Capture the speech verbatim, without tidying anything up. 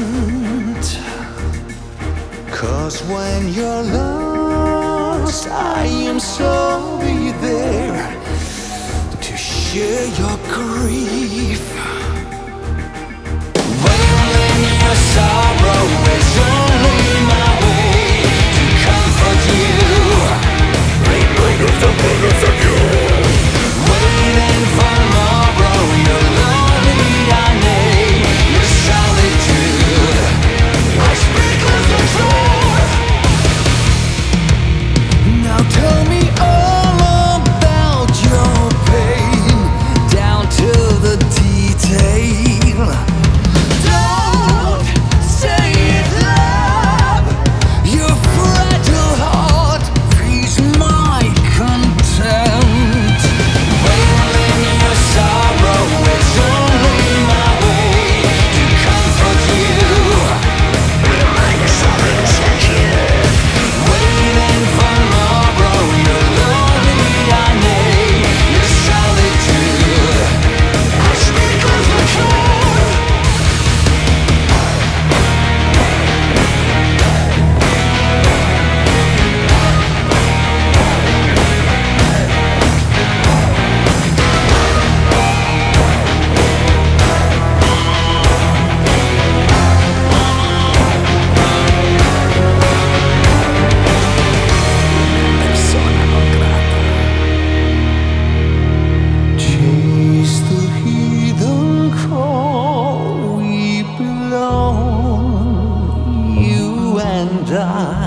'Cause when you're lost, I am sorry there to share your grief. When your sorrow is only my way to comfort you. Waiting for tomorrow, you're lonely, I may. Your solitude, I sprinkle the truth. Now tell me all about your pain, down to the detail. Don't say it loud. Your fragile heart feels my contempt. When your sorrow is only my way to comfort you. Waiting for tomorrow, you're lonely, I may. Your solitude, I sprinkle the truth. Chase the heathen call, we belong, you and I.